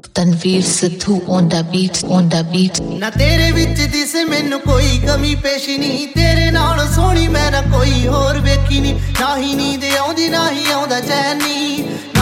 Tanveer Sidhu on the beat. ਨਾ ਤੇਰੇ ਵਿੱਚ ਦਿਸੇ ਮੈਨੂੰ ਕੋਈ ਕਮੀ ਪੇਸ਼ੀ ਨਹੀਂ, ਤੇਰੇ ਨਾਲ ਸੋਹਣੀ ਮੈਂ ਨਾ ਕੋਈ ਹੋਰ ਵੇਖੀ ਨਹੀਂ, ਨਾ ਹੀ ਨੀਂਦ ਆਉਂਦੀ ਨਾ ਹੀ ਆਉਂਦਾ ਚੈਨ ਨੀ,